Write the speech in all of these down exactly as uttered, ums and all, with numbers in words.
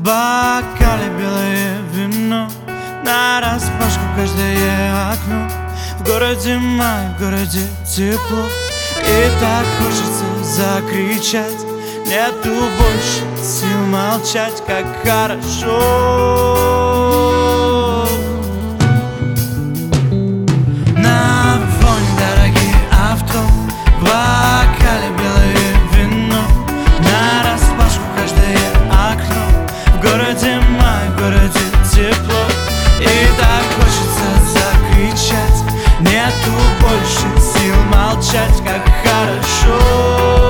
бокале белое вино, нараспашку каждое окно. В городе май, в городе тепло, и так хочется закричать. Нету больше сил молчать, как хорошо. На фоне дорогие авто, в бокале белое вино, нараспашку каждое окно. В городе май, в городе тепло, и так хочется закричать. Нету больше сил молчать, как хорошо.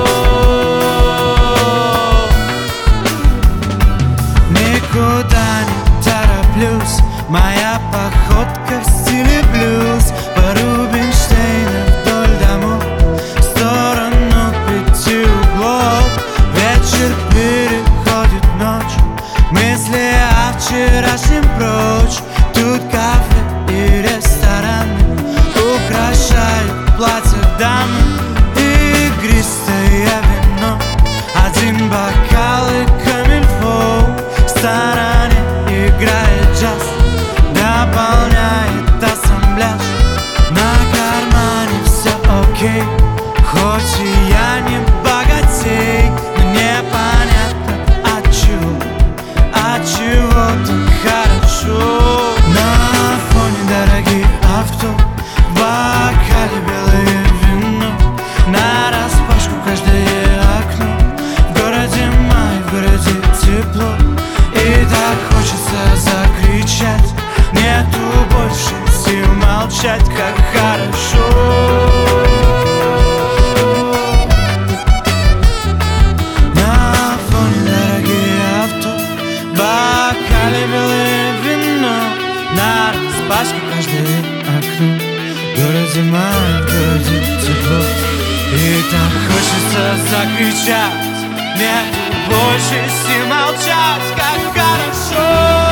Никуда не тороплюсь, моя походка в стиле блюз. По Рубинштейну вдоль домов, в сторону пяти углов. Вечер переходит в ночь, мысли о вчерашнем прочь. Тут кафе и рестораны украшают платья дамы, и игристое вино. Один бокал и камильфо, в стороне играет джаз, дополняет ассамбляж. На кармане все окей, хоть и я не богатей, но непонятно от чего, от чего так хорошо. На фоне дорогих авто, в бокале белое вино, нараспашку каждое окно. В городе май, в городе тепло, и так хочется закричать. Нету больше сил молчать, как хорошо. На фоне дорогие авто, в бокале белое вино, нараспашку каждое окно. В городе май, в городе тепло, и так хочется закричать. Нет больше сил молчать, как хорошо.